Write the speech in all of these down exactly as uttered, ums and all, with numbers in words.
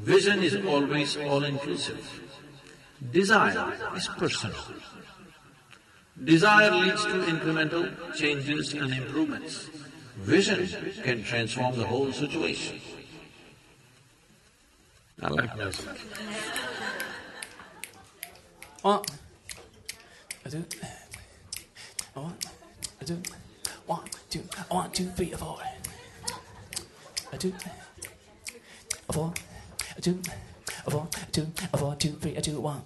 Vision is always all-inclusive. Desire is personal. Desire leads to incremental changes and improvements. Vision can transform the whole situation. I like music. One, two, one, two, one, two, one, two, three, four. A two, a four, a two, a four, a two, a four, two, three, a two, one.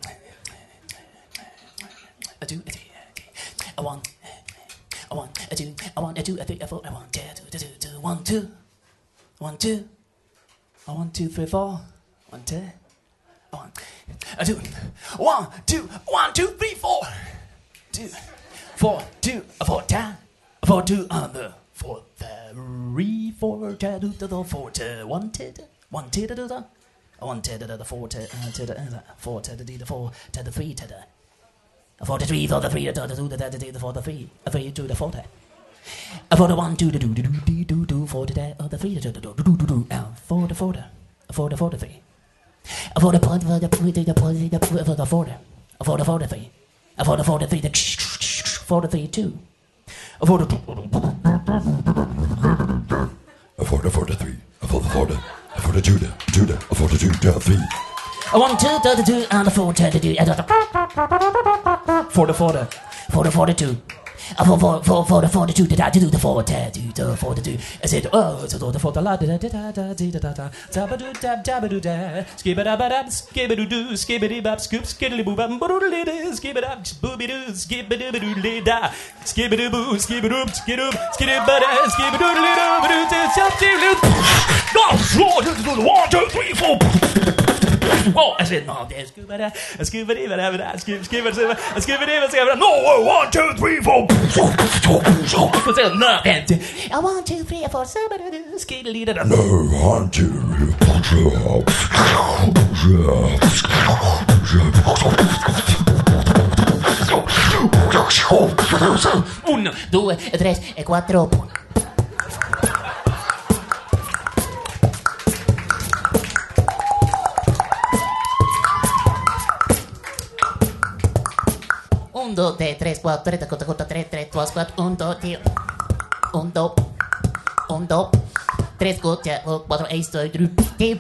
A two, a three, a one, a one, a two, a one, a two, a three, a four, a one, two, two, two, two, one, two, one, two, a one, two, three, four, one, two, a one, a two, one, two, one, two, three, four, two, four, two, a four, ten, a four, two, on the four, three, four, two, to the four, to one, to the one, to the the one, to the four, to to the four, to the four, to the three, to the a forty-three for the three, to the two, to the the for the three, a three to the forty. A for the one, two, the do, do, do, do, do, for the uh, the three, to the do, do, do, do, and for the forty, for the forty-three. A for the point, for the point, the point, the point, for the forty, a for the forty-three, a for the forty-three, the forty-three, two. A for the a for the forty-three, a for the forty, a for the two, the two, the a for the two, the three. A one, two, the two, and a four, ten, the two, and a for the forty, for the forty-two. A for for for for the forty-two, the do the four, ten, the forty-two. I said, oh, it's the for the la da da da da da da da. Tabadoo dab dabadoo da. Skibadabadab, skibadoo, skibidi bab, scoop, skiddly boo bam, boodle skibadab, booby doo, skibadoo doo da. Skibadoo boo, skibadoo, skidoo, skidibada, skibadoo doo, doo, one, two, three, four. Whoa, I said, no, there's scuba da, scuba dee, but I have scuba, scuba, scuba, scuba dee, but no, whoa, one, two, three, four. No, and I one, two, three, four, seven, skidly da. No, one, two, uno, due, tre, e quattro. Un, dos, tres, tres, cuatro, tres, cuatro, cuatro, tres, tres, dos, cuatro, un, dos, tío. Un, dos, un, dos, tres, cuatro, cuatro, seis, dos, tres,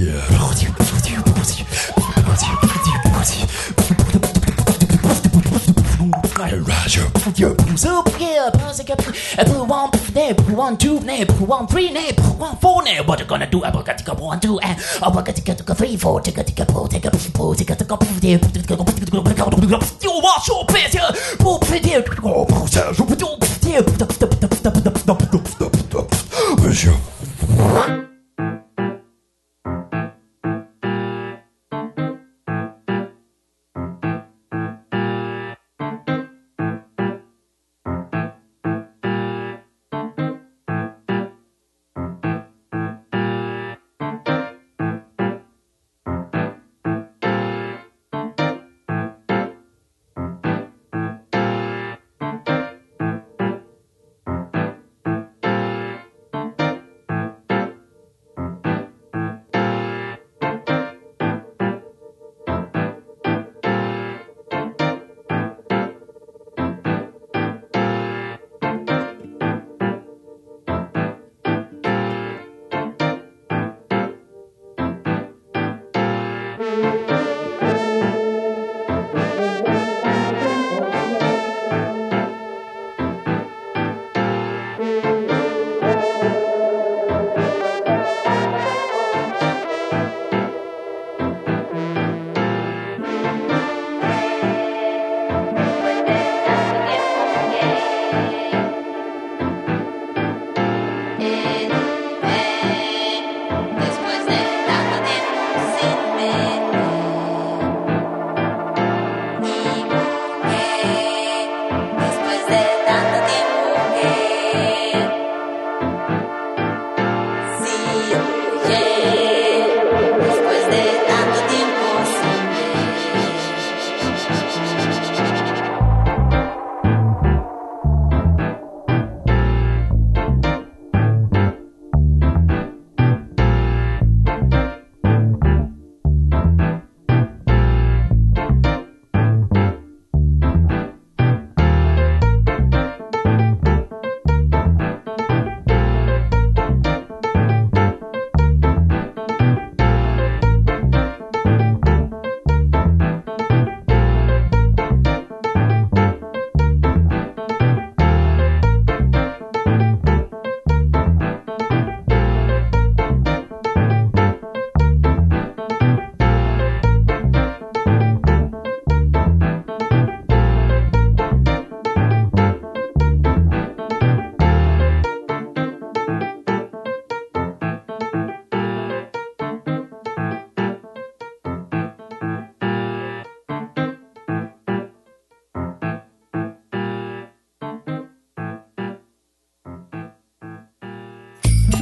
Super yeah, put one there, put one two there, put one three there, put one four there. What you gonna do? I got to go one two and I got to go three four. Take a take a pull, take a pull, take a take a pull there. You wash your face here, pull there. Oh, pull there.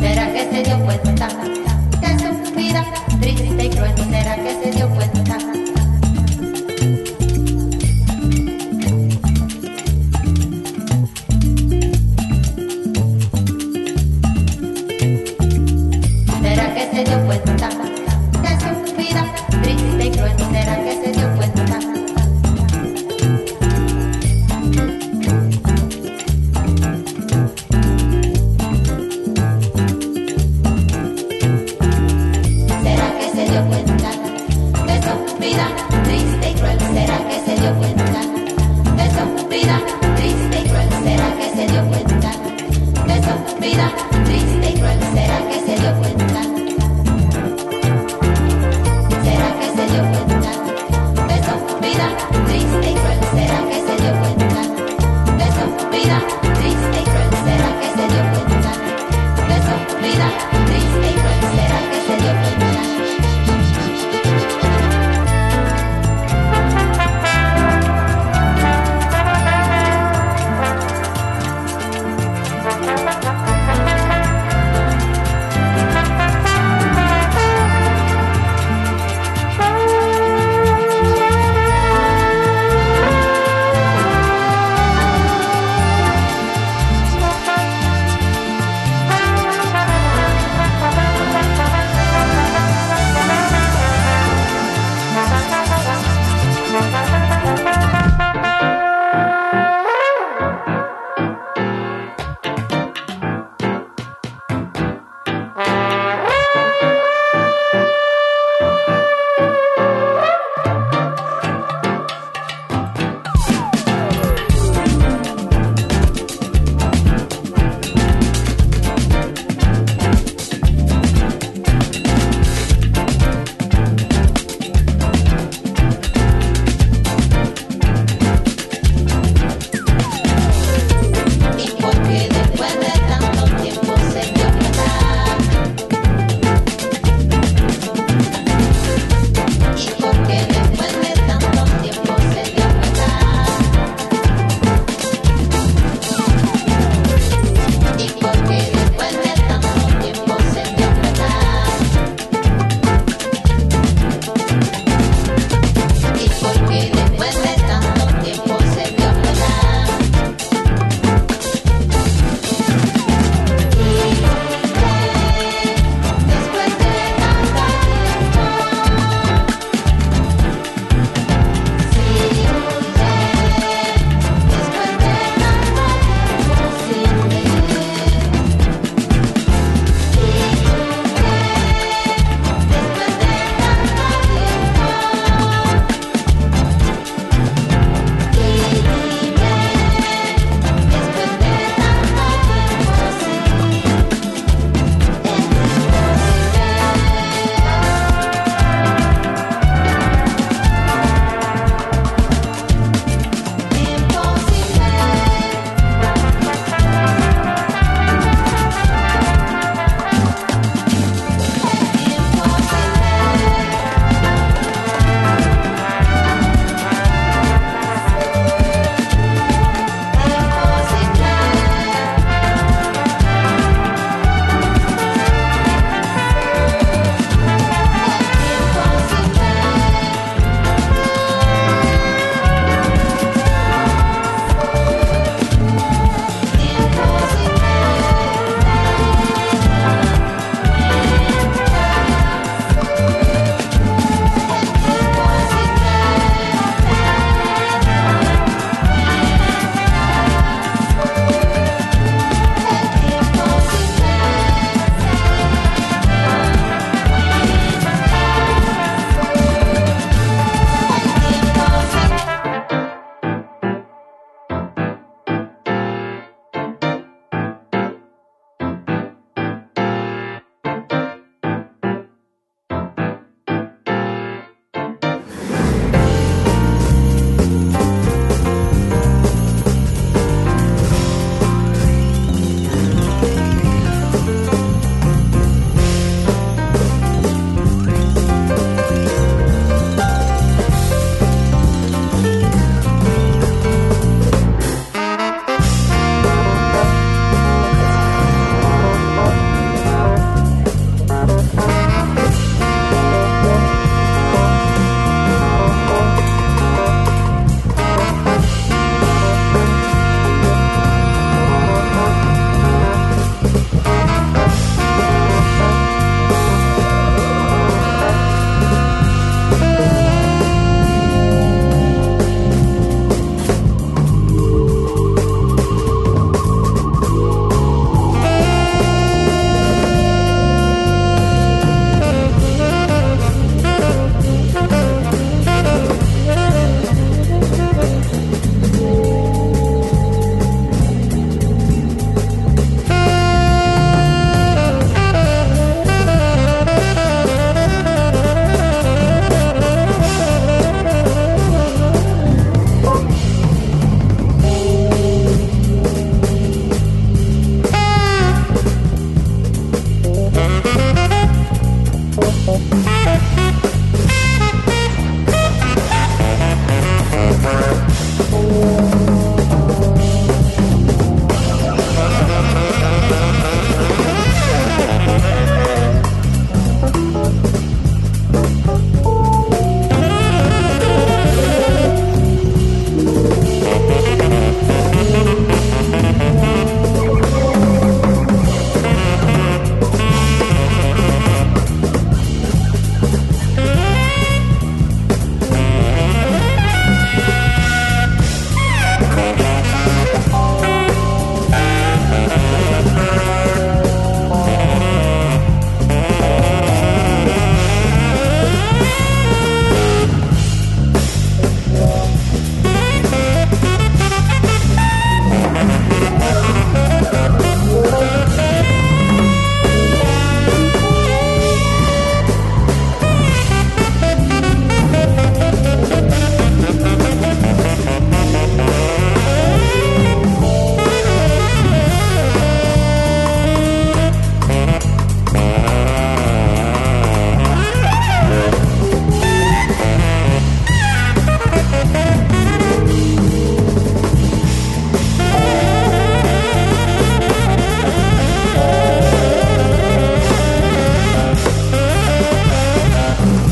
¿Será que se dio cuenta de su vida triste y cruel? ¿Será que se dio cuenta? ¿Será que se dio cuenta de su vida triste y cruel? ¿Será que se dio cuenta? ¿Será que se dio cuenta de su vida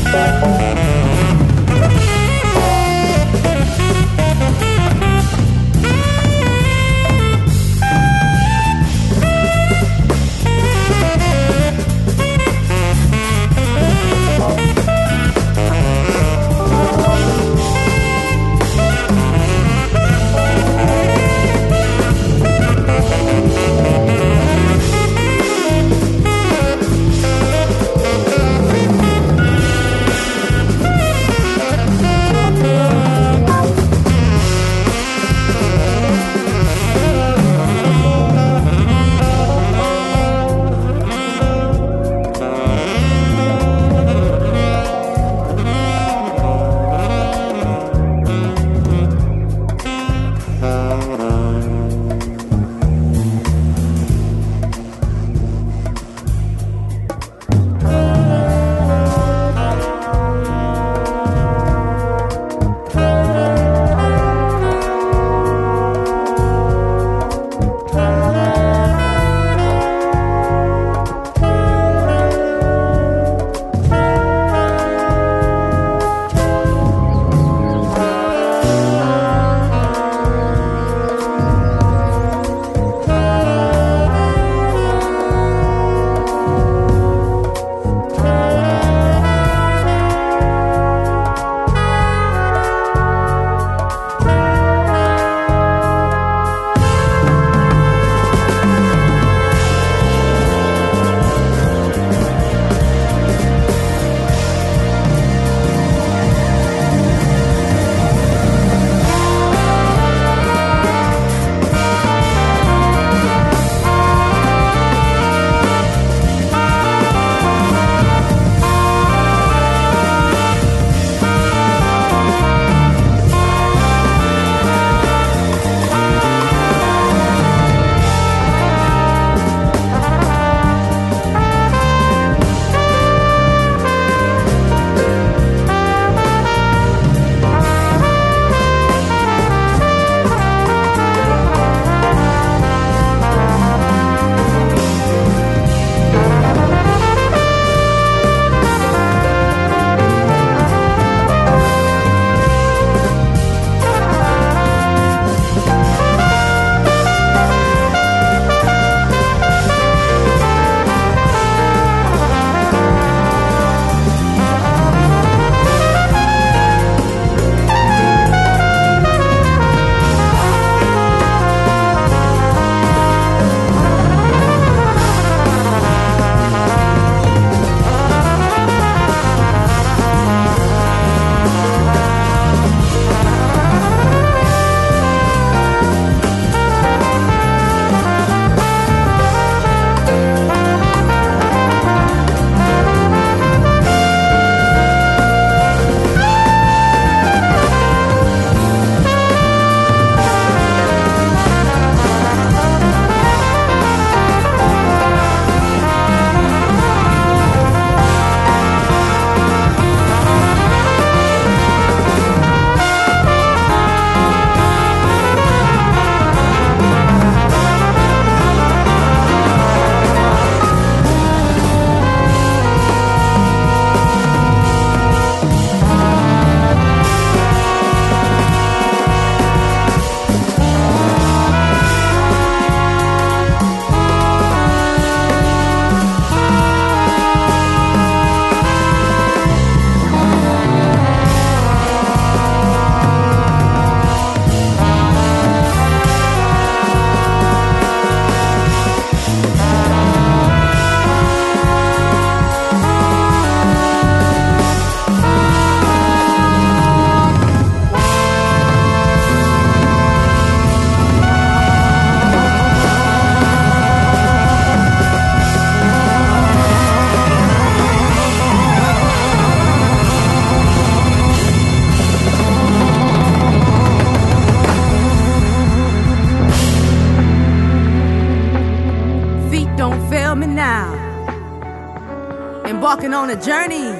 embarking on a journey.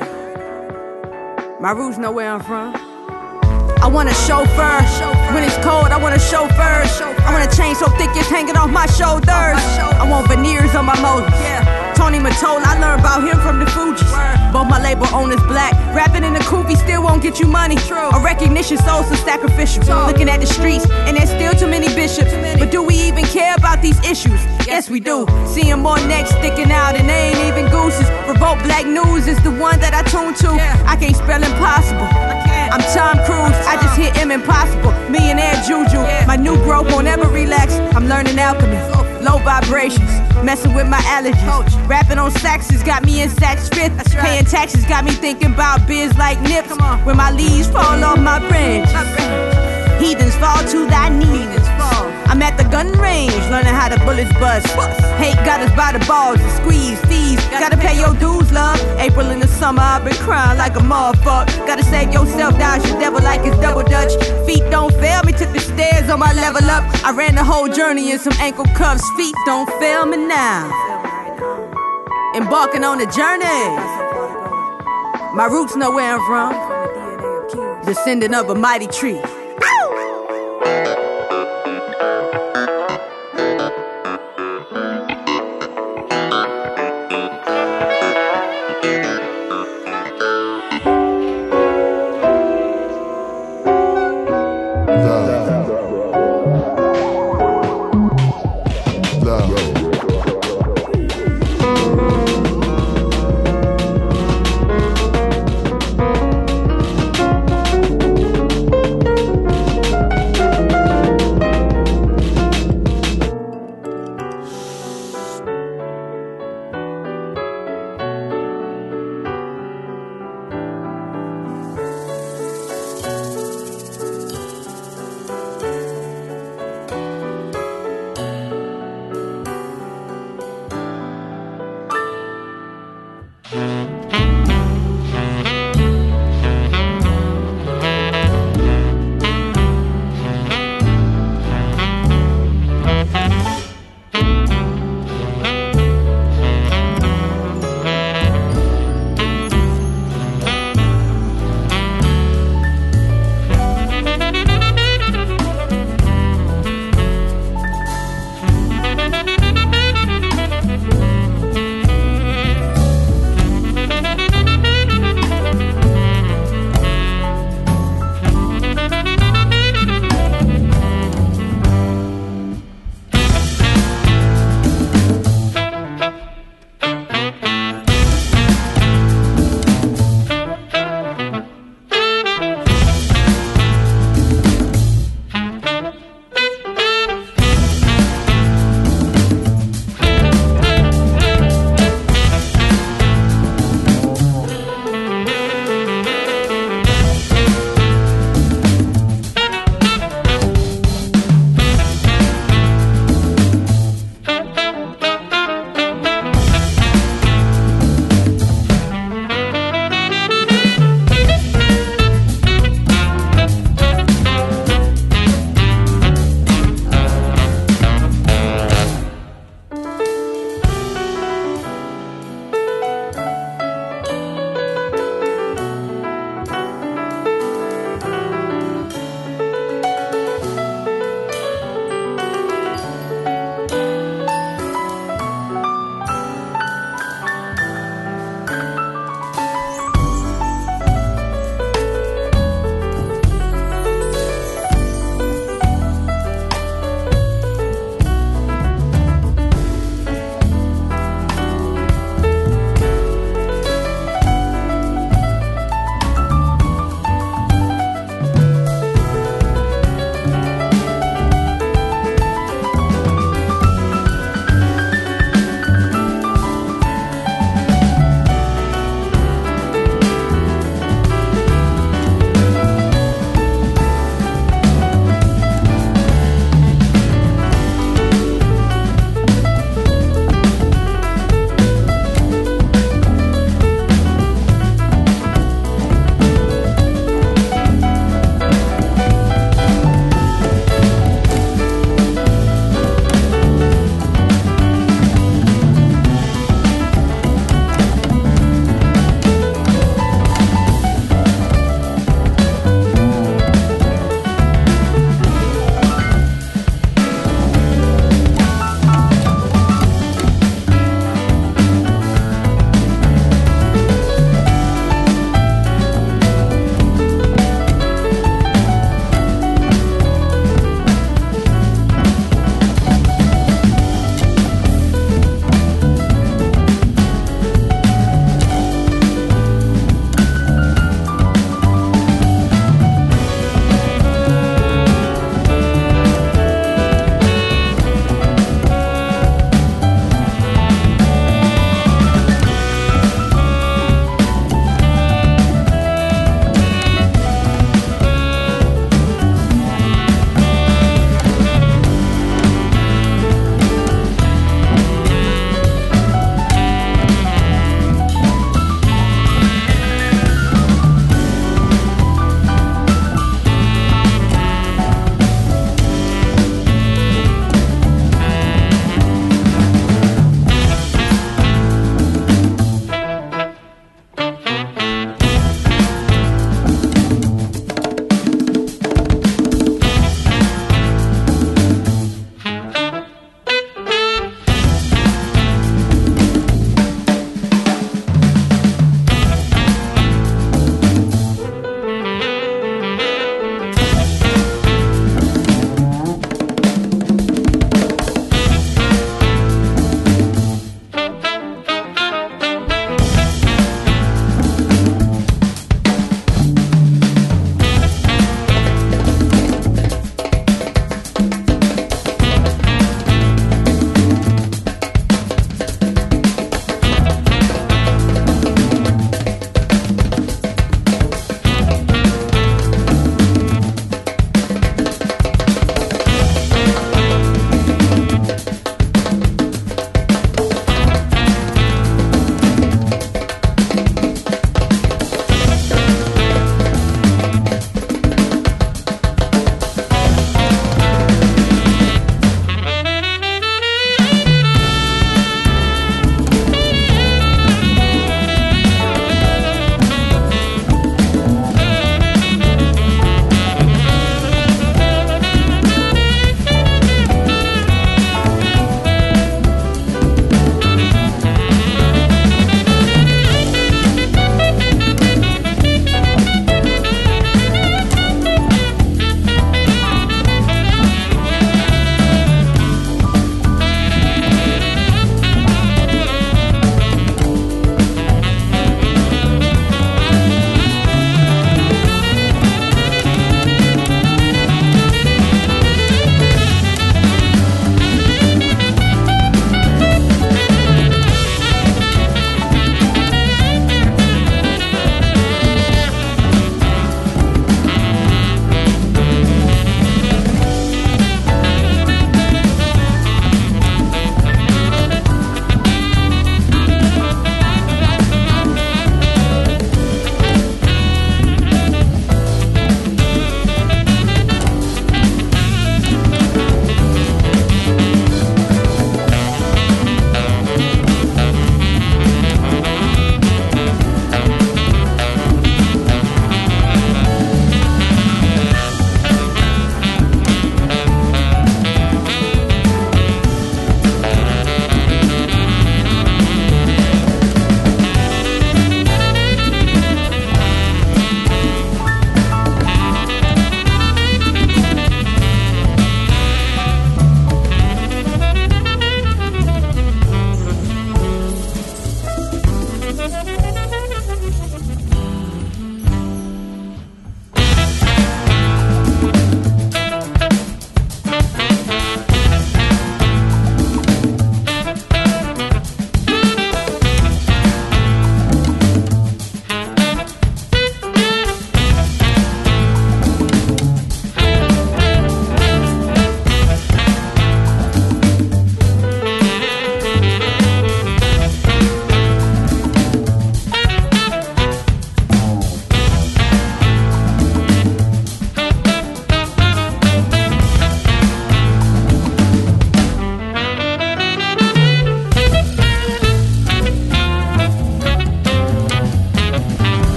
My roots know where I'm from. I want a chauffeur. When it's cold, I want a chauffeur. I want a chain so thick it's hanging off my shoulders. I want veneers on my motor. Tony Mottola, I learned about him from the Fugees. Both my label owners black. Rapping in the kufi still won't get you money. A recognition so so sacrificial. Looking at the streets, and there's still too many bishops. But do we even care about these issues? Yes, we do. Seeing more necks sticking out, and they ain't even gooses. Revolt Black News is the one that I tune to. I can't spell impossible. I'm Tom Cruise, I just hit M Impossible. Millionaire Juju, my new growth won't ever relax. I'm learning alchemy, low vibrations, messing with my allergies. Rapping on saxes got me in sax fifth. Paying taxes got me thinking about biz like nips. When my leaves fall on my branch, heathens fall to thy knees. I'm at the gun range, learning how the bullets bust. Hate got us by the balls and squeeze fees. Gotta pay your dues, love. April in the summer, I've been crying like a motherfucker. Gotta save yourself, dodge your devil like it's double dutch. Feet don't fail me, took the stairs on my level up. I ran the whole journey in some ankle cuffs. Feet don't fail me now. Embarking on a journey. My roots know where I'm from. Descendant of a mighty tree.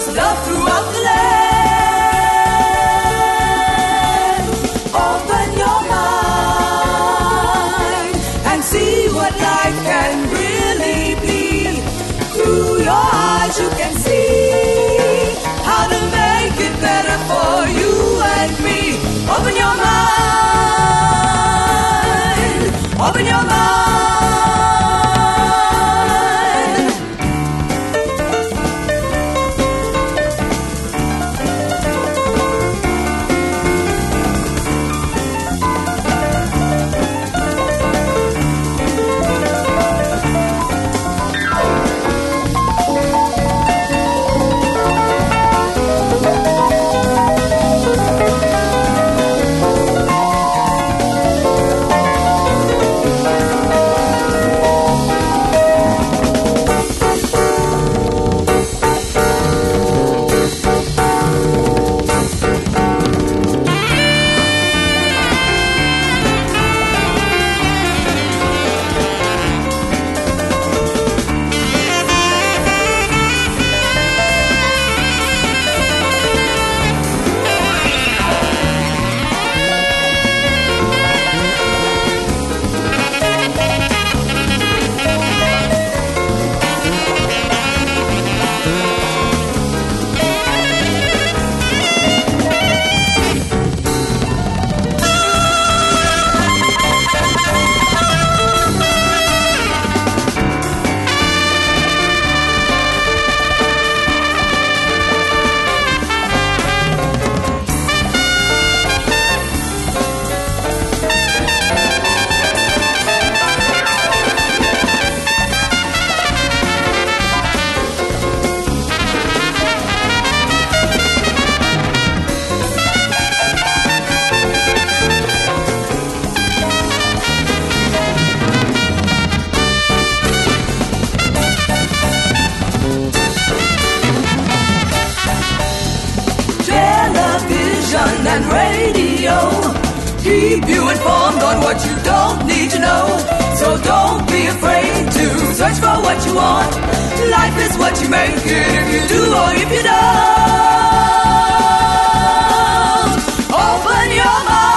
there's love throughout the land. Open your mind and see what life can really be. Through your eyes you can see how to make it better for you and me. Open your mind. Open your mind. And radio keep you informed on what you don't need to know. So don't be afraid to search for what you want. Life is what you make it, if you do or if you don't. Open your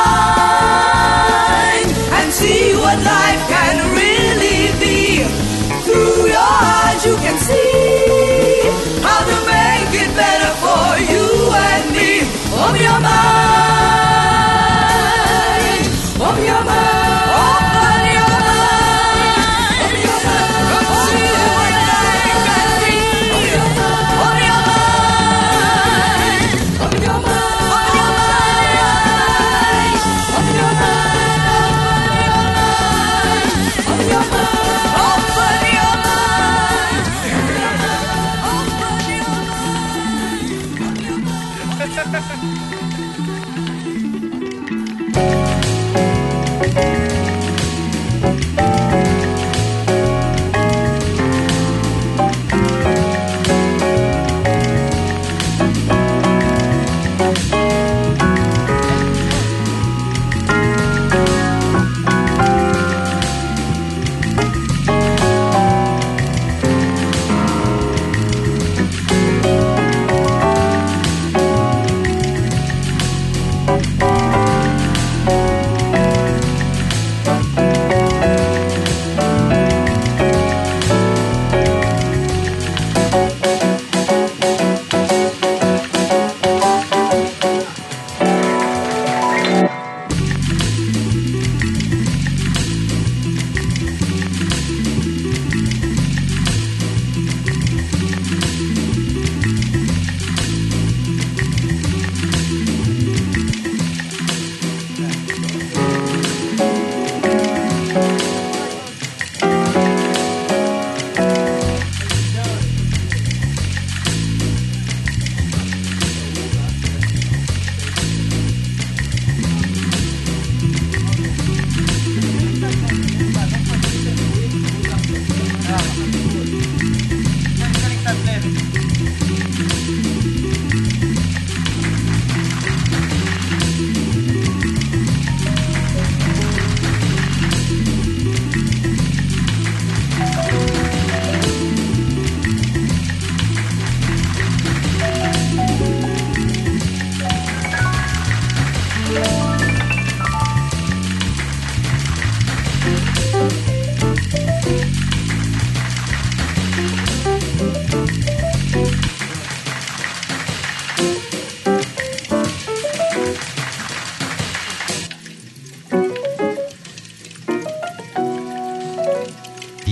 mind and see what life can really be. Through your eyes you can see how to make it better for you and me. Open your mind. Open your mind. Open your mind. Open your mind. See what life can be. Open your mind.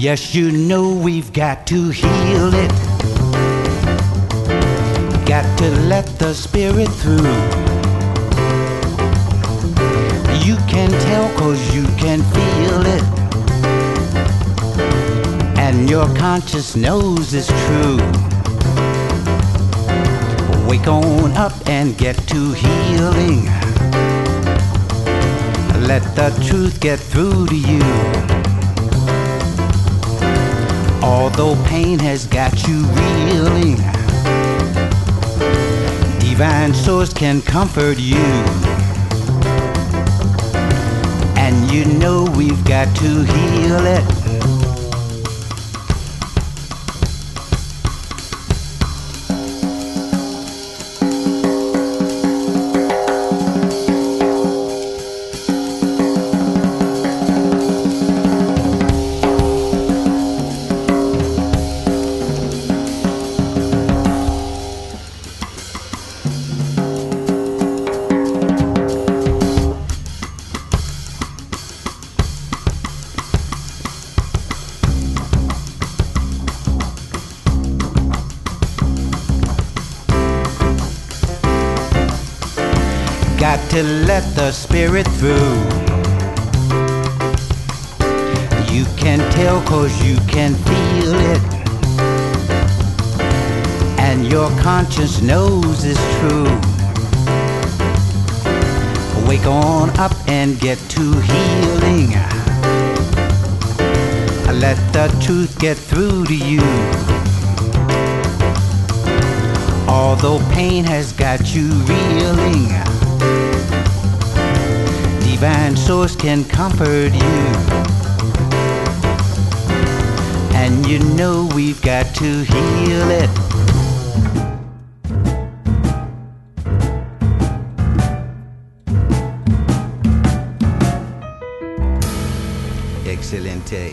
Yes, you know we've got to heal it. Got to let the spirit through. You can tell 'cause you can feel it, and your conscience knows it's true. Wake on up and get to healing. Let the truth get through to you. Although pain has got you reeling, divine source can comfort you. And you know we've got to heal it. Got to let the spirit through. You can tell 'cause you can feel it, and your conscience knows it's true. Wake on up and get to healing. Let the truth get through to you. Although pain has got you reeling, divine source can comfort you. And you know we've got to heal it. Excelente.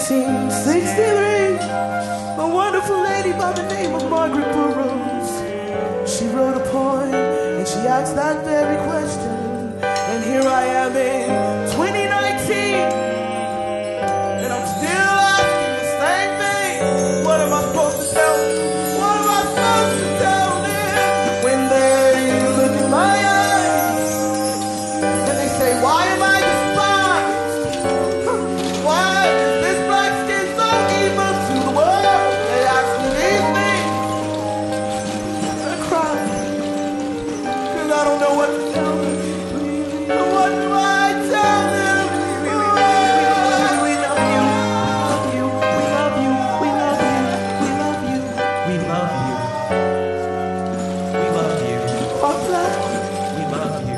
nineteen sixty-three, a wonderful lady by the name of Margaret Burroughs. She wrote a poem and she asked that very question. And here I am in twenty nineteen, and I'm still asking the same thing. What am I supposed to tell them? What am I supposed to tell them when they look in my eyes and they say, why am I despised? Why is this black skin so evil to the world? They ask me these things, and I cry, because I don't know what to tell them. What do I tell them? We love you, we love you, we love you, we love you, we love you, we love you, we love you.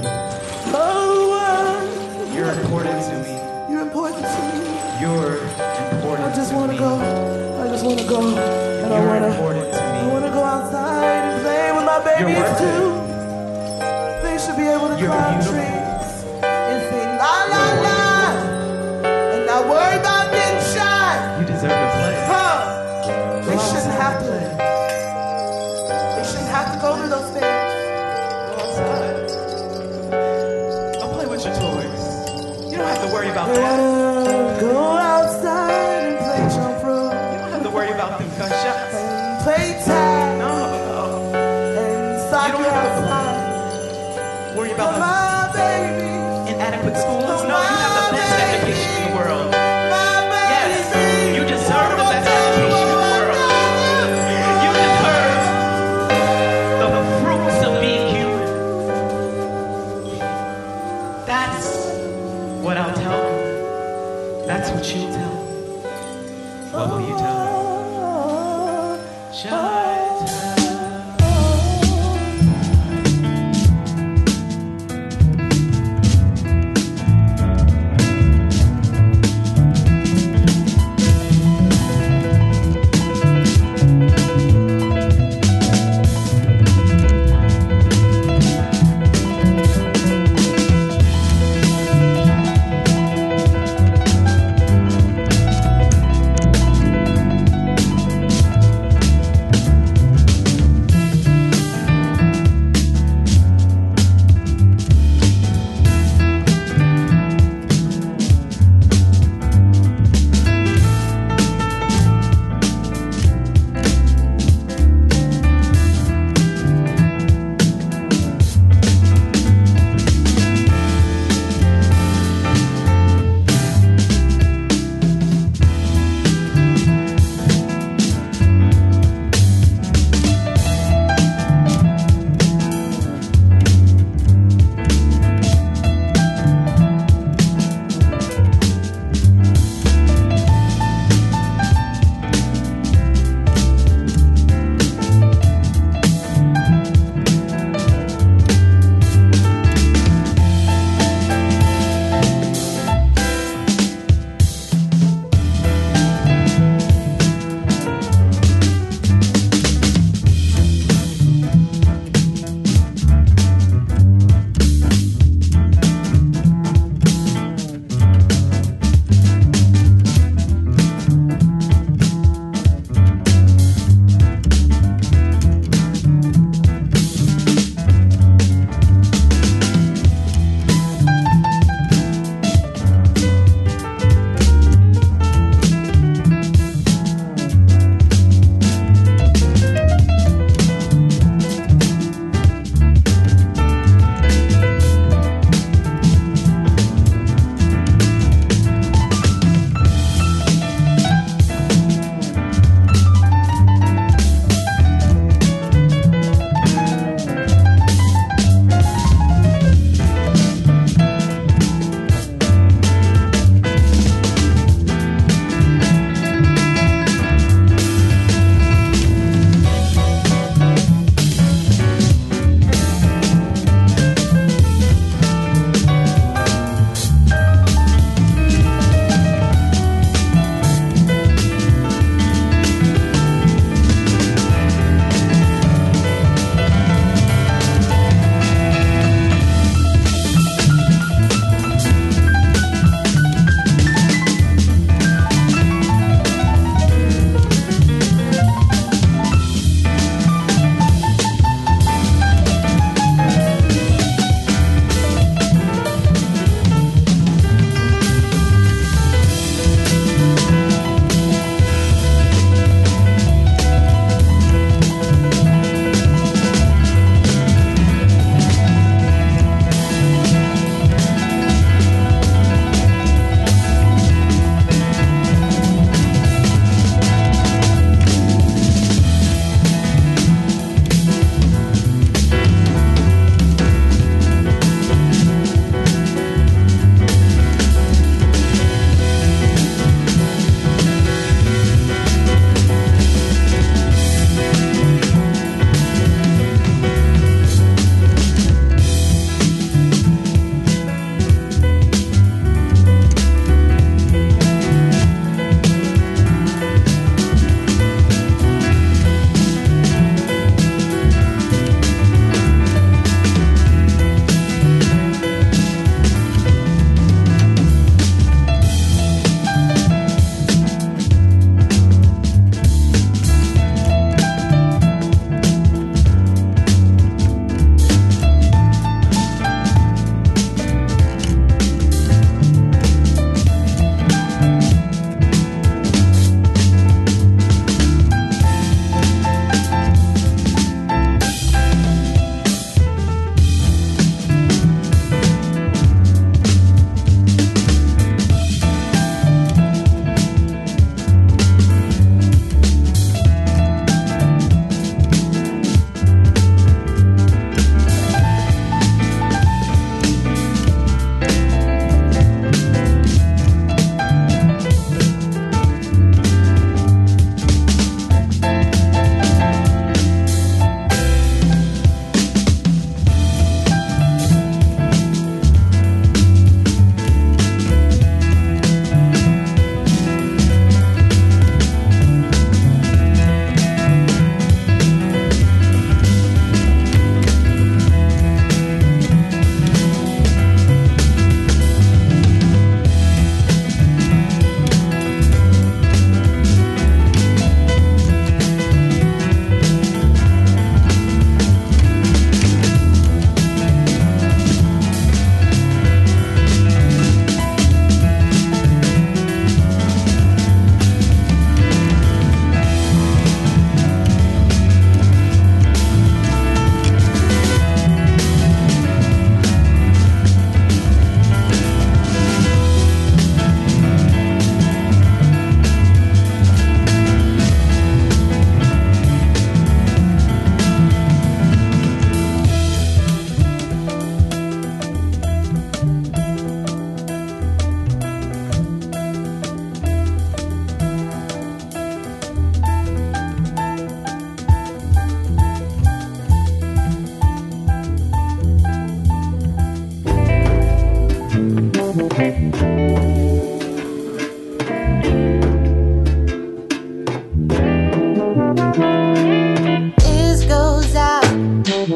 Oh, you're important to me. You're important to me. You're important. I just want to go. I just want to go, and I want to. I want to go outside and play with my babies too. They should be able to climb trees. La la la, and not worry about getting shy. You deserve to play. Huh? They shouldn't have to. They shouldn't have to go through those things. Go outside. I'll play with your toys. You don't have to worry about that. Uh, go outside and play jump rope. You don't have to worry about them gunshots. And play tag. No, no. And soccer You don't have to outside. worry about them. My baby. Inadequate schools? No, you have the best education in the world. Yes, you deserve the best education in the world. You deserve the fruits of being human. That's what I'll tell them. That's what you'll tell them. What will you tell them? Shine.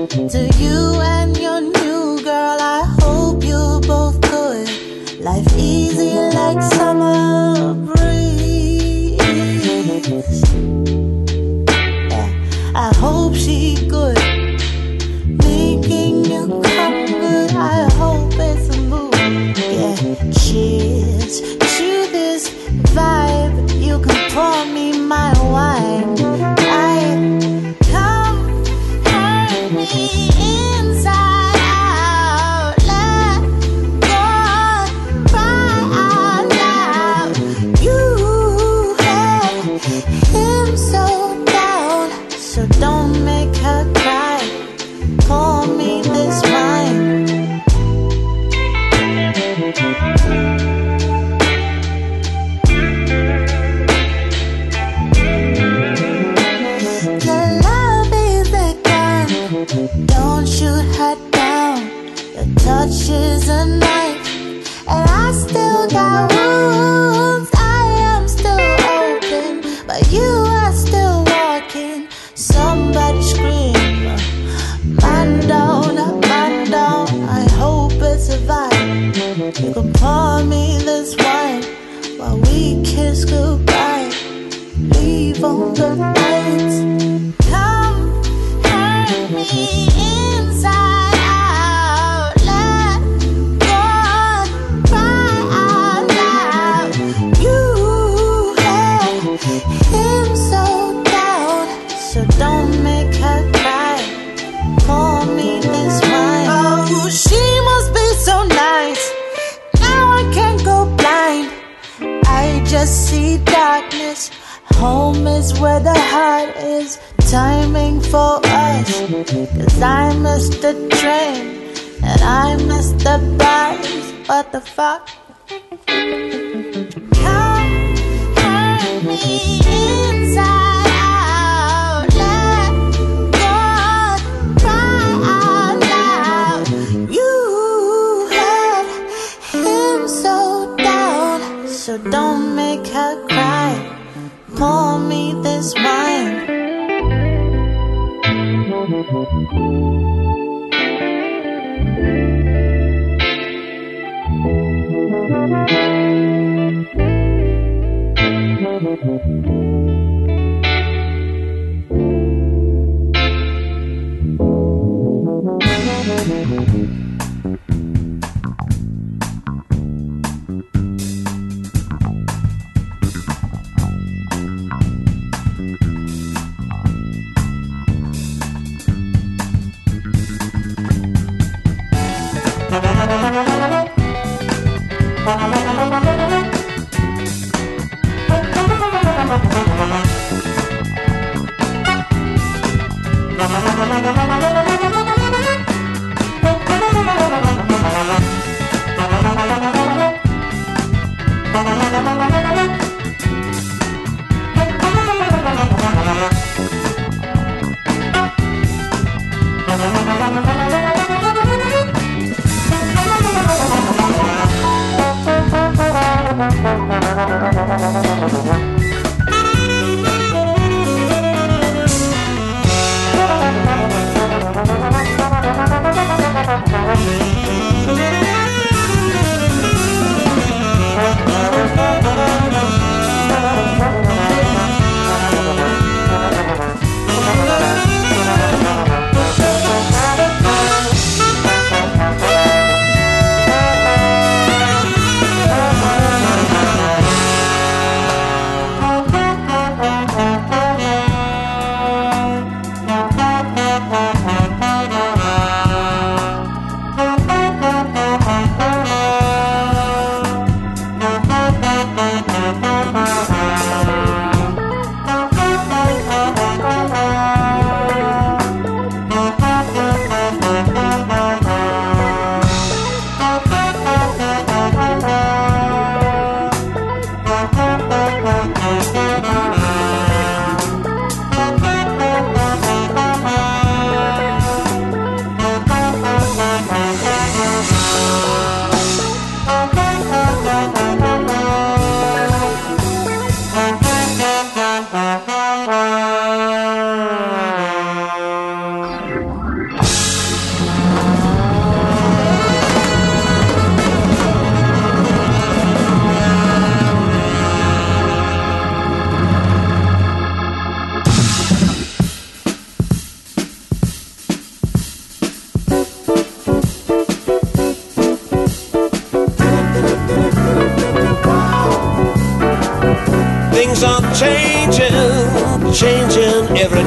To you and your new girl, I hope you're both good. Life easy like summer breeze. Yeah, I hope she good. Making you come good, I hope it's a move. Yeah, cheers to this vibe. You can pour me my wine. I come hurt me inside out. Let go, cry out loud. You had him so down, so don't make her cry. Pour me this wine. Your love is a gun, don't shoot her down. Your touch is a knife, and I still got wounds. I am still open, but you are still walking. Somebody scream, man down, man down. I hope it's a vibe. You can pour me this wine while we kiss goodbye. Leave on the nights. Come hurt me inside out. Let go, cry out loud. You had him so down, so don't make her cry. Pour me this wine. Oh, she must be so nice. Now I can't go blind. I just see darkness. Home is where the heart is. Timing for us. Cause I missed the train and I missed the bus. What the fuck? Come hurt me inside out. Let go, cry out loud. You had him so down, so don't make her cry. Pour me this wine.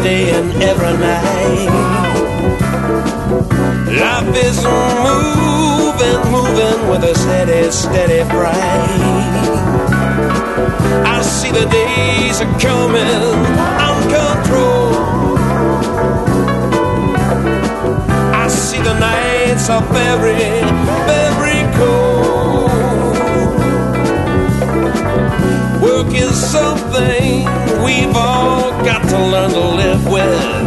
day and every night. Life is moving, moving with a steady, steady fright. I see the days are coming uncontrolled. I see the nights are very, very cold. Work is something we've all got to learn to live with.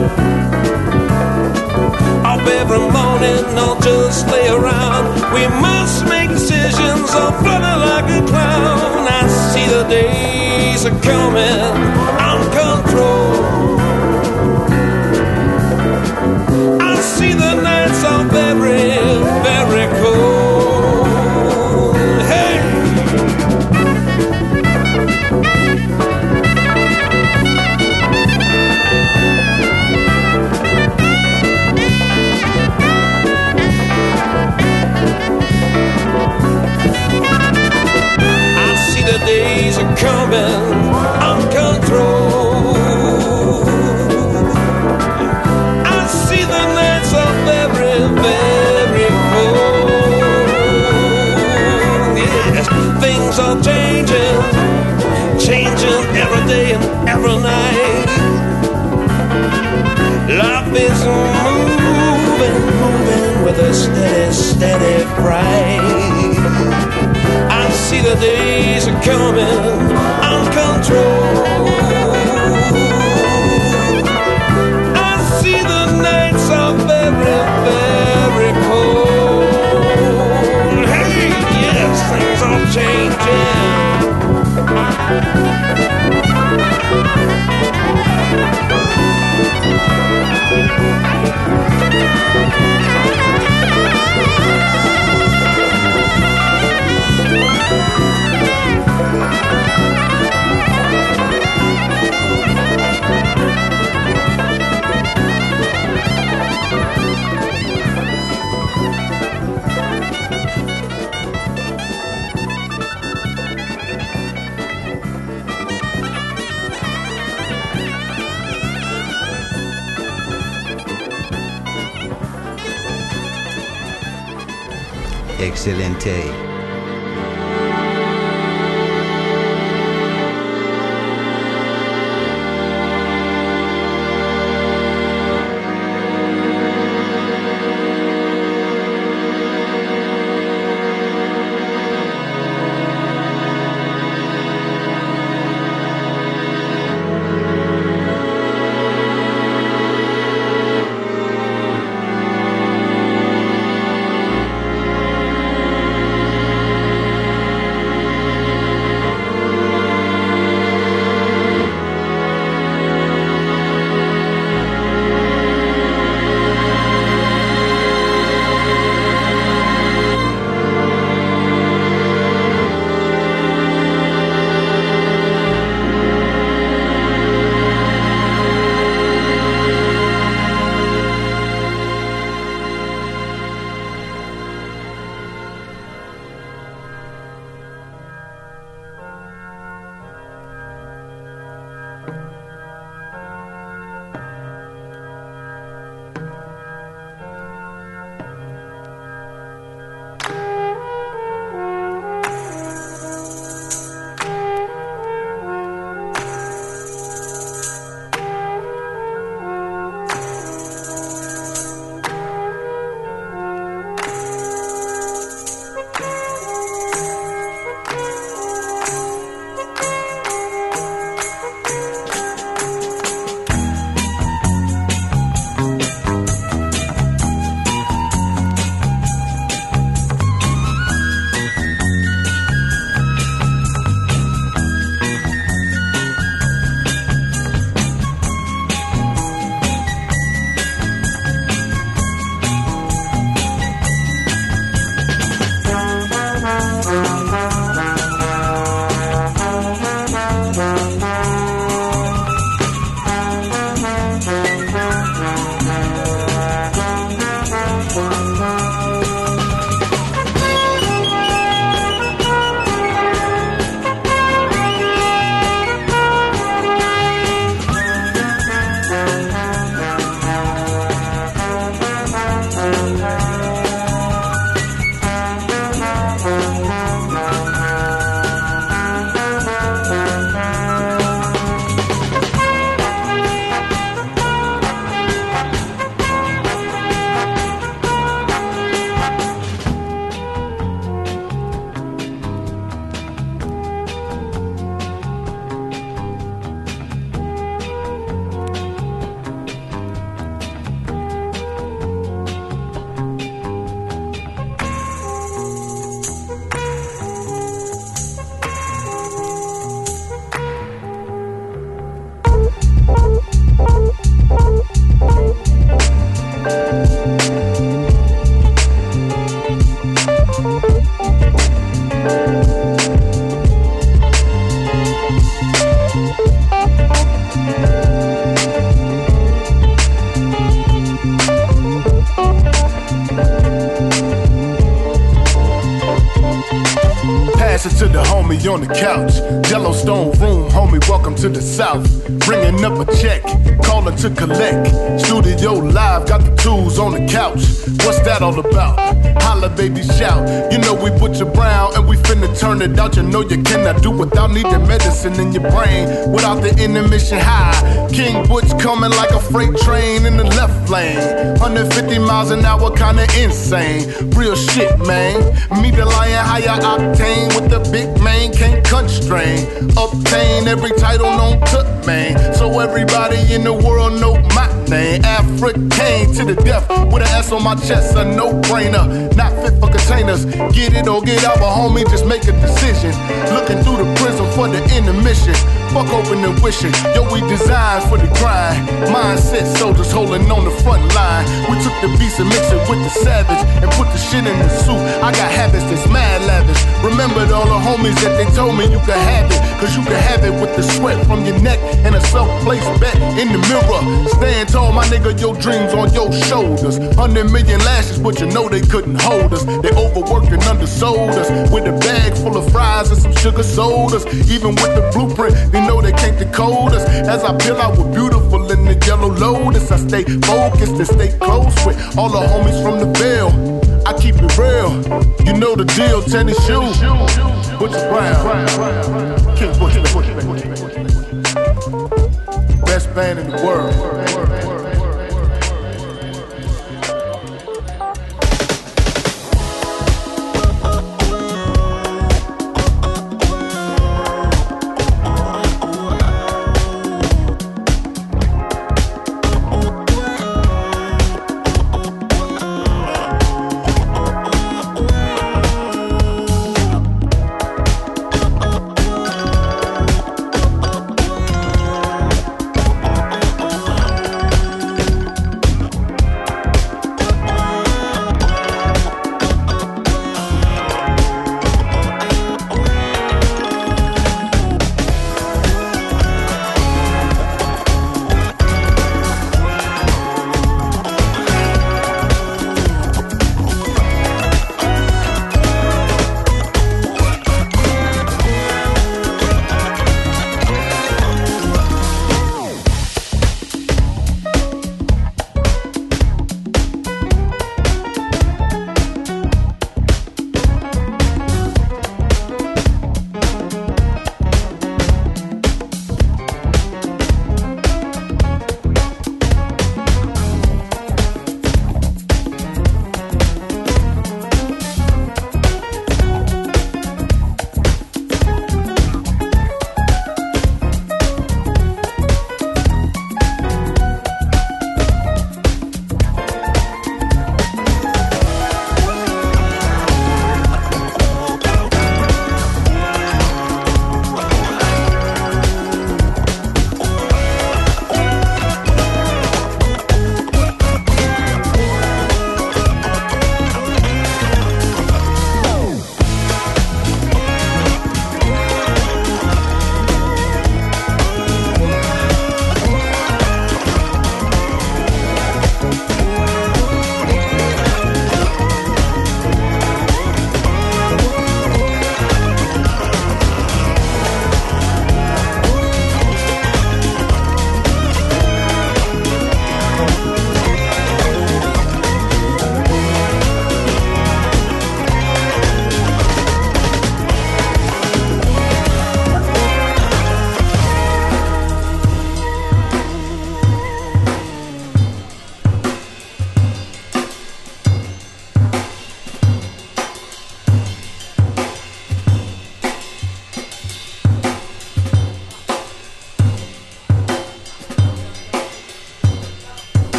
Up every morning, not just lay around. We must make decisions or flutter like a clown. I see the days are coming uncontrolled. I see the nights are very, very cold. Hey! The days are coming uncontrolled. I see the nights are very, very cold. Yes, things are changing, changing every day and every night. Life is moving, moving with a steady, steady fright. I see the days are coming uncontrolled. I see the nights are very, very cold. Hey, yes, things are changing. Excelente. To the homie on the couch, Yellowstone room, homie, welcome to the South. Bringing up a check, calling to collect. Studio live, got the tools on the couch. What's that all about? Holla, baby, shout. You know we Butcher Brown and we finna turn it out. You know you cannot do without needing medicine in your brain. Without the intermission high, King Butch coming like a freight train in the left lane. one hundred fifty miles an hour, kinda insane. Real shit, man. Me the lion, higher octane with the big man, can't constrain. Obtain every title known to man. So everybody in the world know my name. African to the death with an S on my chest, a no-brainer. Not fit for containers. Get it or get out, but homie, just make a decision. Looking through the prism for the intermission. Fuck open and wishing. Yo, we designed for the grind. Mindset soldiers holding on the front line. We took the beast and mixed it with the savage and put the shit in the soup. I got habits that's mad lavish. Remembered all the homies that they told me you could have it. Cause you can have it with the sweat from your neck and a self-placed bet in the mirror. Stand tall, my nigga, your dreams on your shoulders. Hundred million lashes, but you know they couldn't hold us. They overworked and undersold us with a bag full of fries and some sugar sodas. Even with the blueprint, they know they can't decode us. As I peel out with beautiful in the yellow lotus, I stay focused and stay close with all the homies from the Ville. I keep it real, you know the deal. Tennis shoes, Butcher Brown, King Butcher, best band in the world.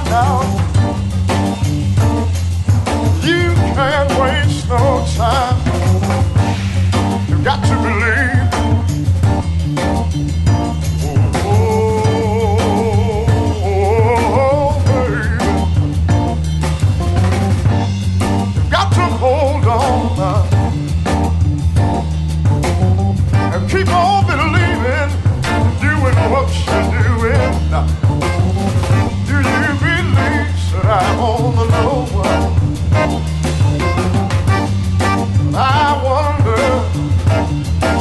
now. You can't waste no time. You got to believe. Oh, oh, oh, baby. You got to hold on now. And keep on believing, doing what you're doing now. Do you believe that I'm on the low one? I wonder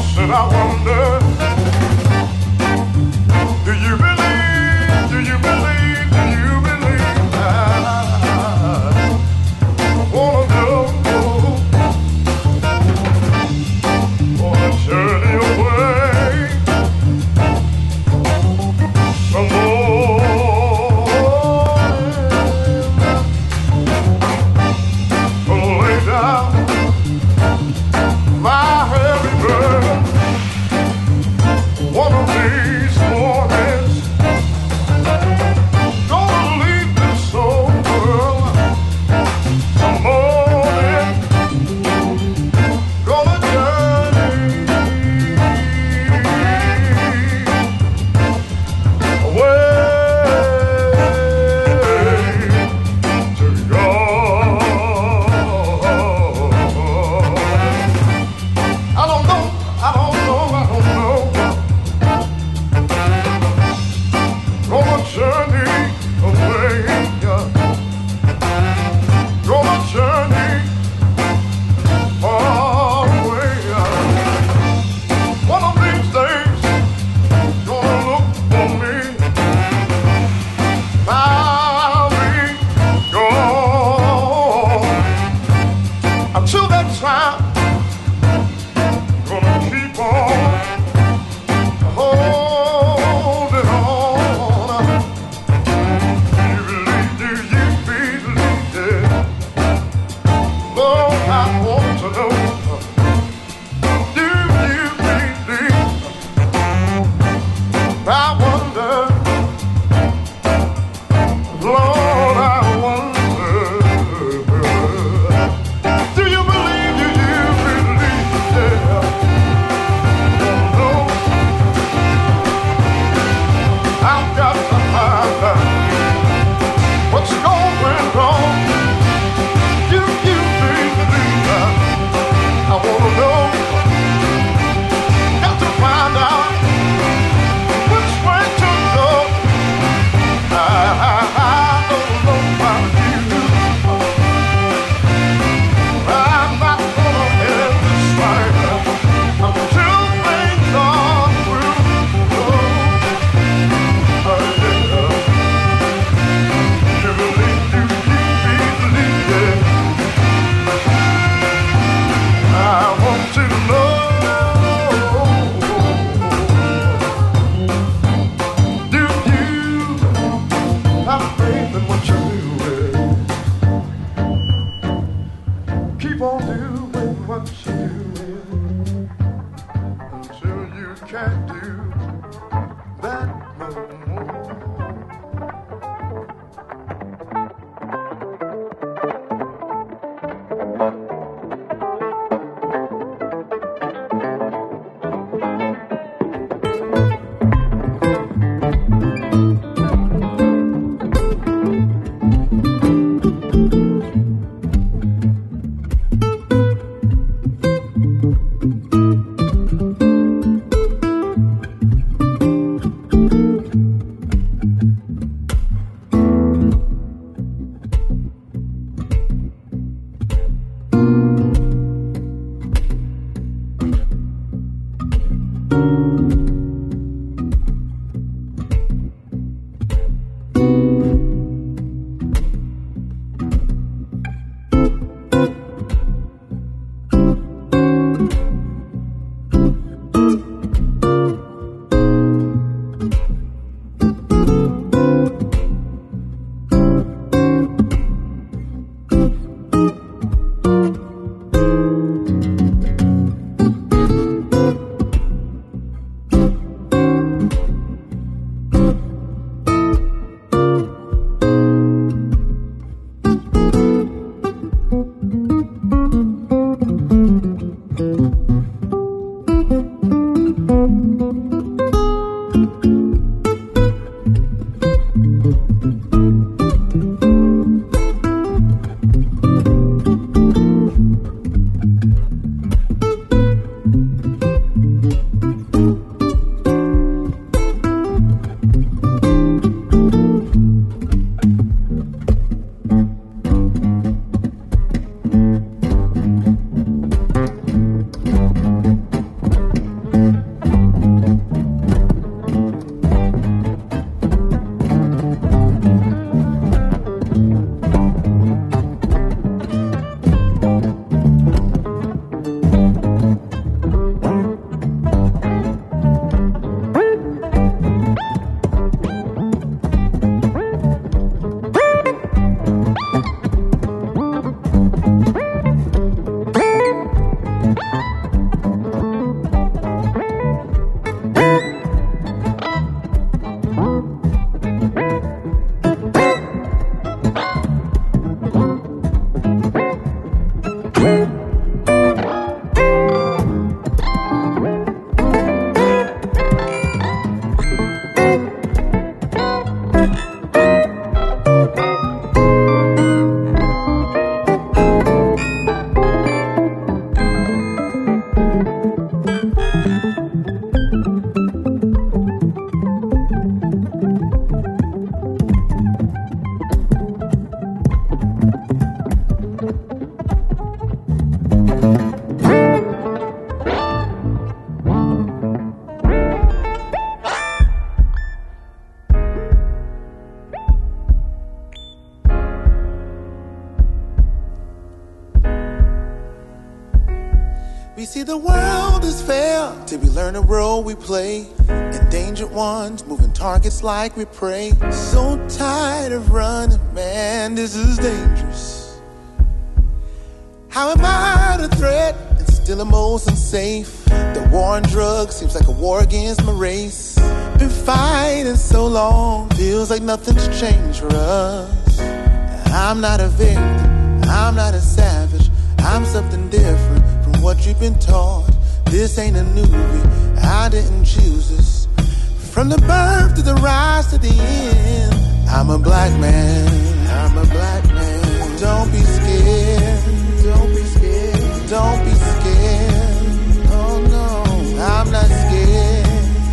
We see the world is fair till we learn the role we play. Endangered ones, moving targets like we pray. So tired of running, man, this is dangerous. How am I the threat and still the most unsafe? The war on drugs seems like a war against my race. Been fighting so long, feels like nothing's changed for us. I'm not a victim, I'm not a savage, I'm something different from what you've been taught. This ain't a newbie, I didn't choose this. From the birth to the rise to the end, I'm a black man, I'm a black man. Don't be scared, don't be scared, don't be scared. Oh no, I'm not scared.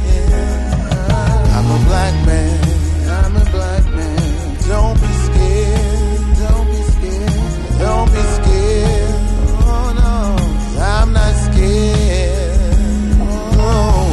I'm a black man, I'm a black man. Don't be scared, don't be scared, don't be scared. Oh no, I'm not scared. Oh.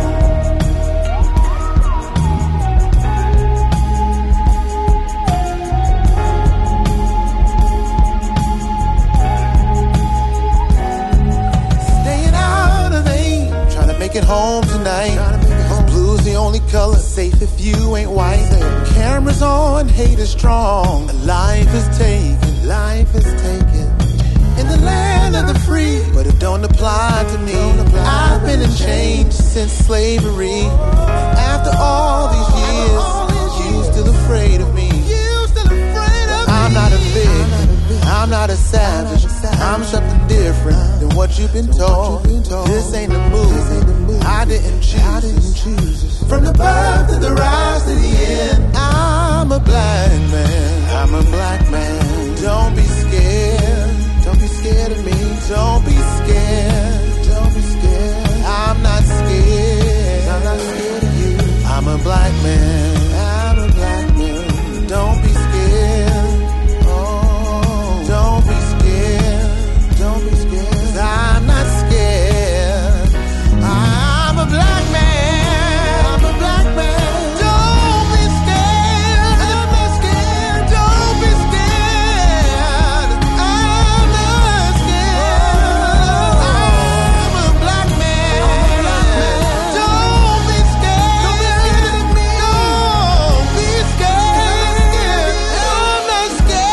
Staying out of eight, trying to make it home tonight. Blue's the only color, safe if you ain't white. Cameras on, hate is strong. Life is taken, life is taken. In the land of the free, but it don't apply to me. I've been in chains since slavery. After all these years, you still afraid of me. I'm not a victim, I'm not a savage. I'm something different than what you've been told. This ain't a movie, I didn't choose. From the birth to the rise to the end, I'm a black man, I'm a black man. Don't be scared, don't be scared of me. Don't be scared, don't be scared. I'm not scared, I'm not scared of you. I'm a black man, I'm a black man. Don't be scared, oh, don't be scared, don't be scared. 'Cause I'm not scared. I'm a black man, I'm a black man. Don't be scared, I'm not scared. Don't be scared, I'm not scared. I'm a black man. Don't be scared of me. Don't be scared, I'm not scared.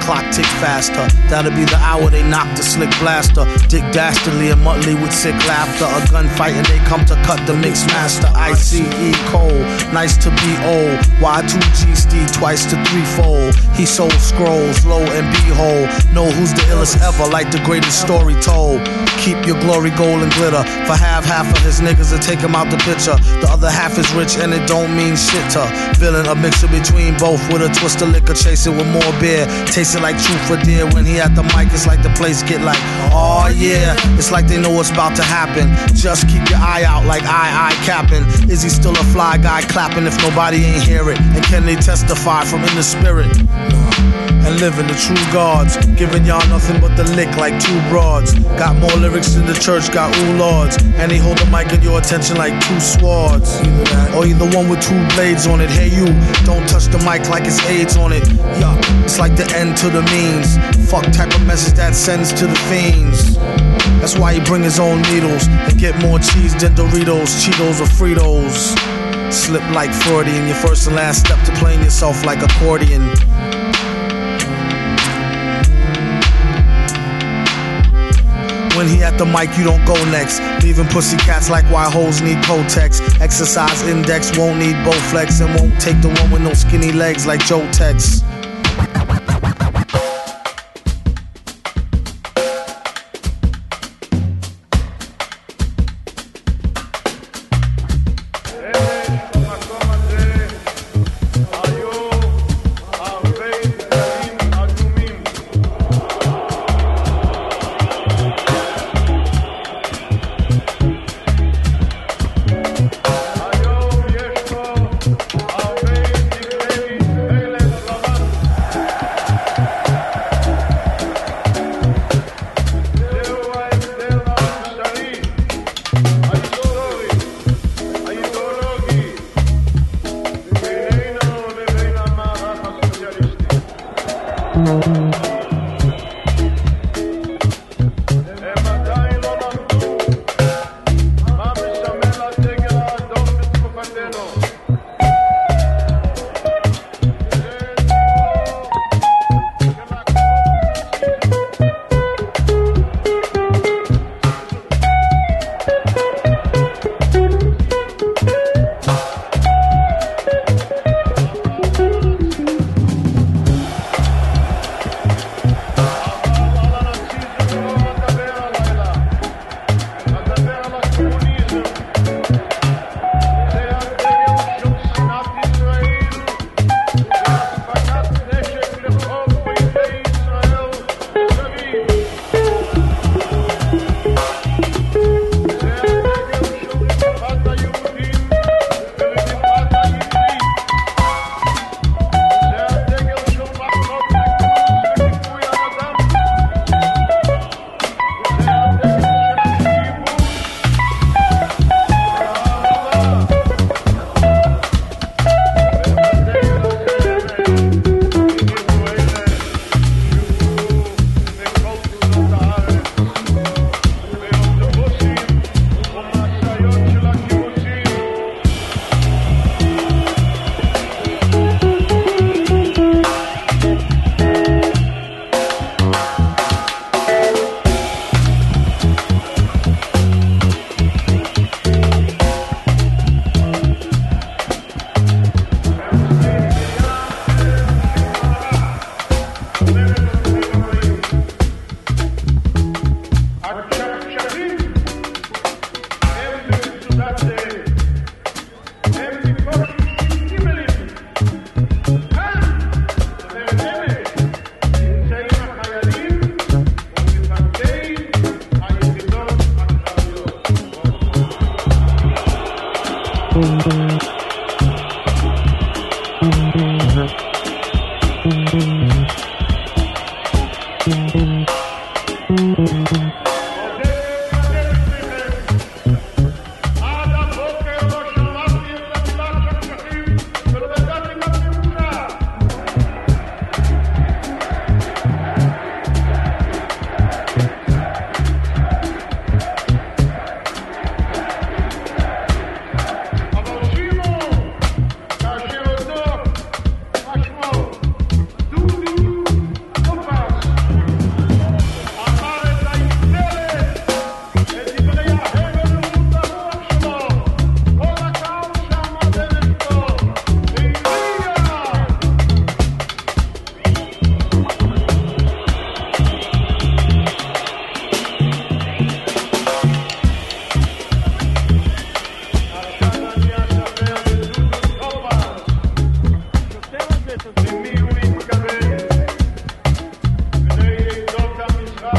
clock tick faster. That'll be the hour they knock the slick blaster. Dick Dastardly and Muttley with sick laughter. A gunfight and they come to cut the mix master. I C E Cole, nice to be old. Y two G Steve twice to threefold. He sold scrolls, lo and behold. Know who's the illest ever, like the greatest story told. Keep your glory gold and glitter. For half, half of his niggas to take him out the picture. The other half is rich and it don't mean shit to villain. A mixture between both with a twist of liquor. Chase it with more beer. Taste it like truth for dear. When he at the mic, it's like the place get like, oh yeah. It's like they know what's about to happen. Just keep your eye out like I, I capping. Is he still a fly guy clapping if nobody ain't hear it? And can they testify from in the spirit? And living the true gods, giving y'all nothing but the lick like two broads. Got more lyrics than the church got ooh lords. And he hold the mic in your attention like two swords. Either that, or either one with two blades on it. Hey you, don't touch the mic like it's AIDS on it. Yuck, it's like the end to the means. Fuck type of message that sends to the fiends. That's why he bring his own needles and get more cheese than Doritos, Cheetos or Fritos. Slip like Freudian, your first and last step to playing yourself like accordion. When he at the mic, you don't go next. Leaving pussy cats like why hoes need Kotex. Exercise index won't need Bowflex and won't take the one with no skinny legs like Joe Tex.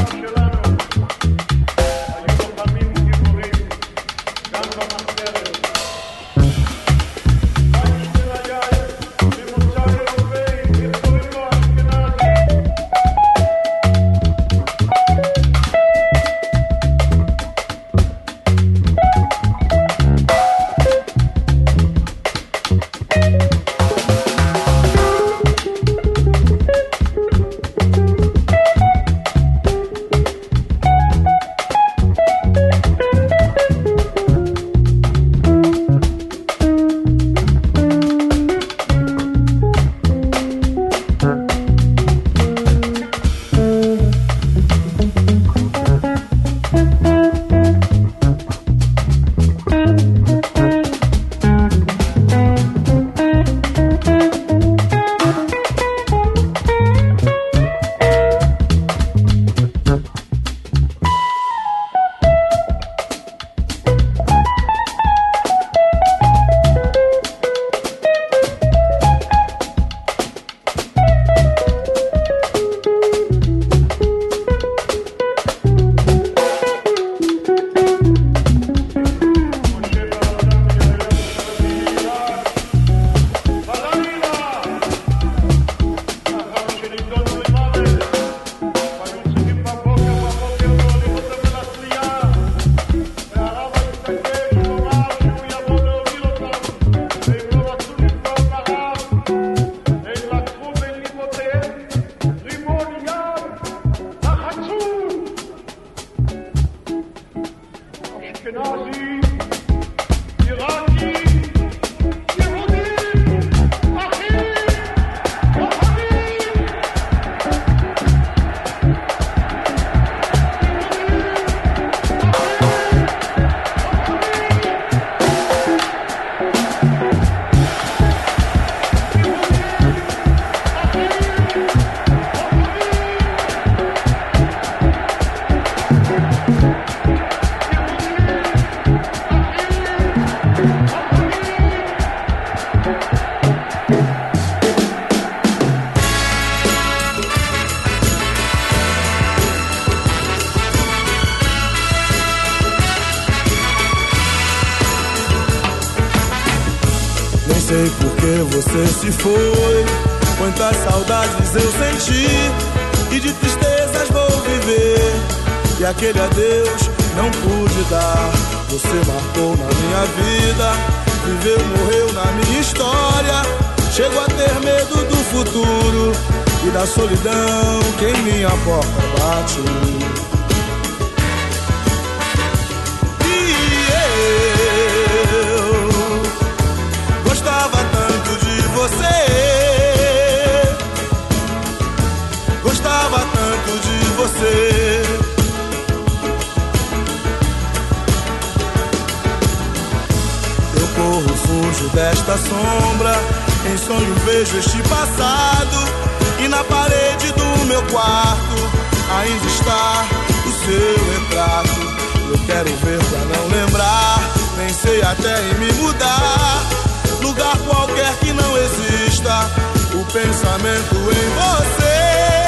sei por que você se foi. Quantas saudades eu senti e de tristezas vou viver. E aquele adeus não pude dar. Você marcou na minha vida, viveu, morreu na minha história. Chego a ter medo do futuro e da solidão que em minha porta bate. Gostava tanto de você, gostava tanto de você. Eu corro, fujo desta sombra, em sonho vejo este passado, e na parede do meu quarto ainda está o seu retrato. Eu quero ver pra não lembrar, nem sei até em me mudar. Lugar qualquer que não exista o pensamento em você.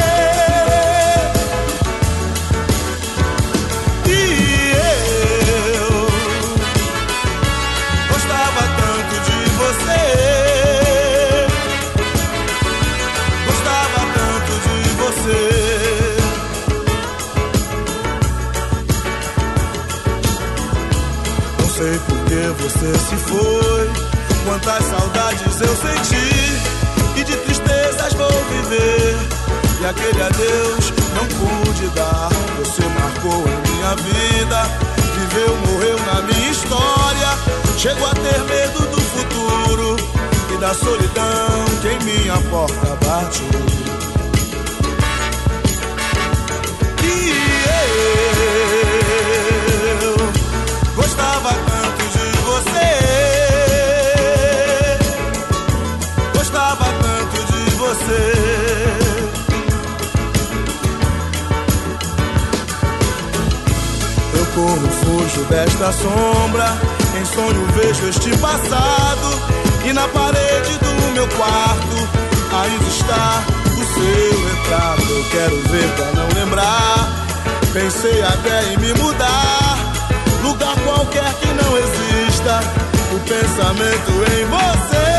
E eu gostava tanto de você, gostava tanto de você. Não sei por que você se foi. Quantas saudades eu senti e de tristezas vou viver. E aquele adeus não pude dar. Você marcou a minha vida, viveu, morreu na minha história. Chego a ter medo do futuro e da solidão que em minha porta bate. E eu gostava tanto de você, gostava tanto de você. Eu corro, fujo desta sombra, em sonho vejo este passado, e na parede do meu quarto ainda está o seu retrato. Eu quero ver pra não lembrar, Pensei até em me mudar, lugar qualquer que não exista o pensamento em você.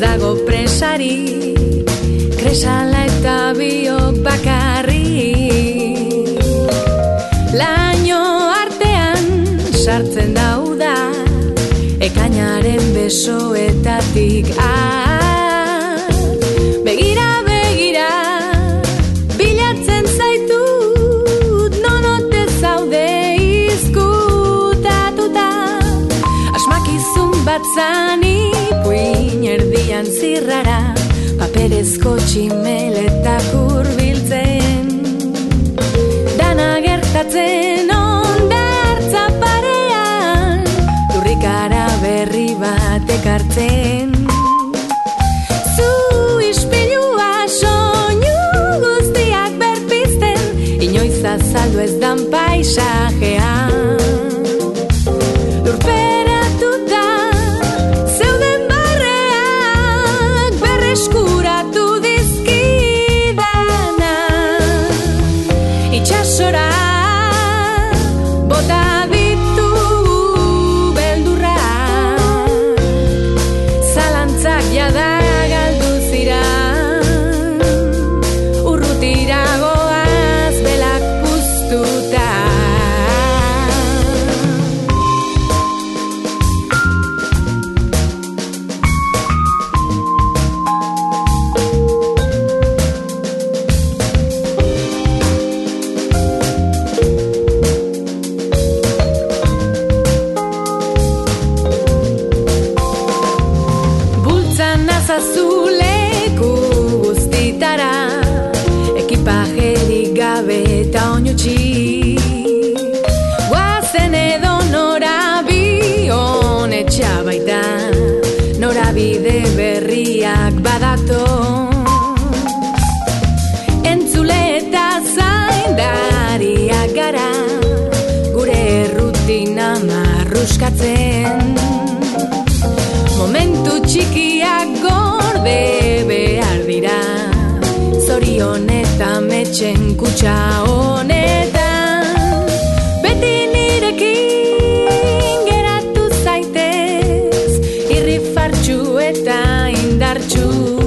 dago presari, kresala eta biok bakarri. Laino artean sartzen dauda, ekainaren besoetatik. Ah, begira, begira, bilatzen zaitut, nonote zaude izkutatuta. Asmakizun bat zani, puin erdian zirrara, paperezko tximeletak hurbiltzen. Dana gertatzen ondartza parean, lurrikara berri bat ekartzen. Zu ispilua soinu guztiak berpizten, inoiz azaldu ez dan paisajean. Lurperatuta zeuden barreak berreskuratu dizkidana. Itxasora bota ditugu beldurrak, zalantzak jada galdu ziran, urrutiragoaz belak puztuta. Bultzan azazuleku guztitara, ekipajerik gabe eta oinutxi. Guazen edo norabion etxea baita, norabide berriak badato. Entzule eta zaindariak gara, gure rutina marruskatzen. Momentu txikiak gorde behar dira, zorion eta metxen kutxa honetan. Beti nirekin geratu zaitez, irrifartxu eta indartxu.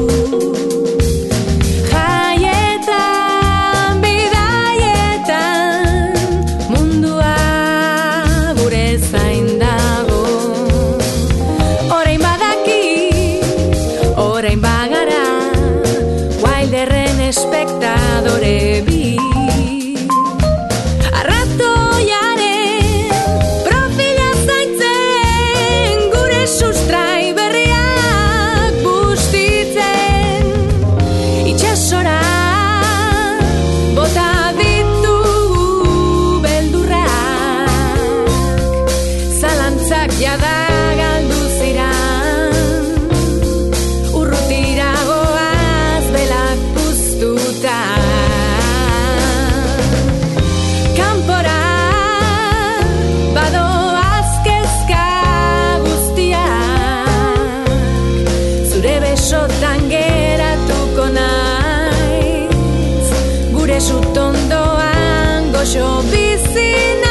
Jaietan, bidaietan, mundua gure zain dago. Orain badaki, orain bagara, Wilderren espektadore bi. Arratoiaren profila zaintzen, gure sustrai berriak bustitzen. Itxasora bota ditugu beldurrak, zalantzak jada galdu ziran, urrutiragoaz belak puztuta. Kanpora badoaz kezka guztiak, zure besotan geratuko naiz, gure sutondoan goxo bizi naiz.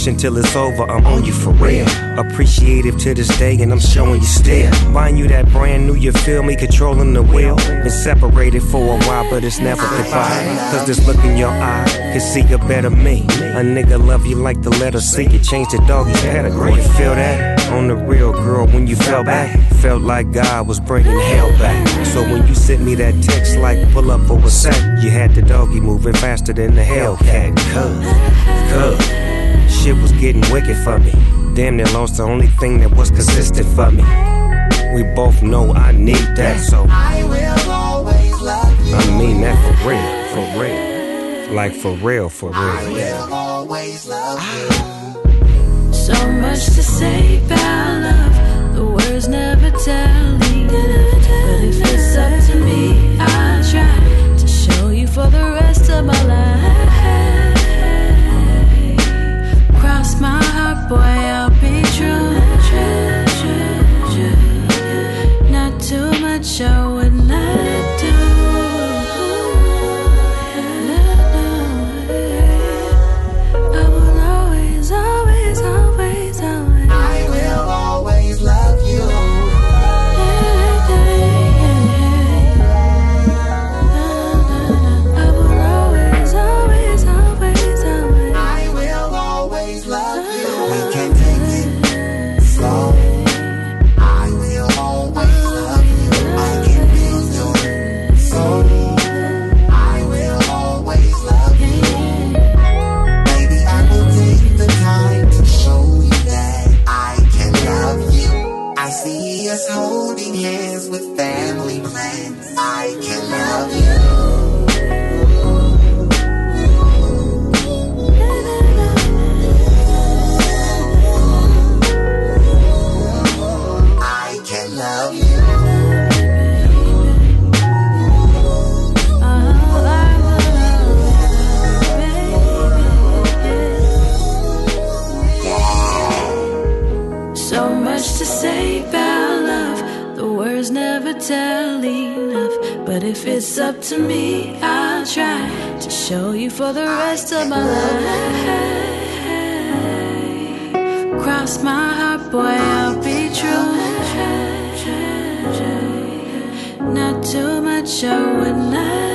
wishing till it's over, I'm on you for real. Appreciative to this day, and I'm showing you still. Buying you that brand new, you feel me, controlling the wheel. Been separated for a while, but it's never goodbye. Cause this look in your eye, can see a better me. A nigga love you like the letter C, you change the doggy's pedigree. You feel that? On the real, girl, when you fell back, felt like God was bringing hell back. So when you sent me that text like pull up for a sec, you had the doggy moving faster than the Hellcat. Cause, cause shit was getting wicked for me. Damn near lost the only thing that was consistent for me. We both know I need that, so I will always love you. I mean that for real, for real. Like for real, for real. I will always love you. So much to say about love, the words never tell me. But if it's up to me, I'll try to show you for the rest of my life. Cross my heart, boy, I'll be true. Not too much, I would not do. I will always, always, always, always. I will always love you. I will always, always, always, always. I will always love you. We can take it slow. I will always love you. I can build your soul. I will always love you. Baby, I will take the time to show you that I can love you. I see us holding hands with family plans. I can love you. I can love you. So much to say about love, the words never tell enough. But if it's up to me, I'll try to show you for the rest of my life. Cross my heart, boy, I'll be true. Not too much, I would not.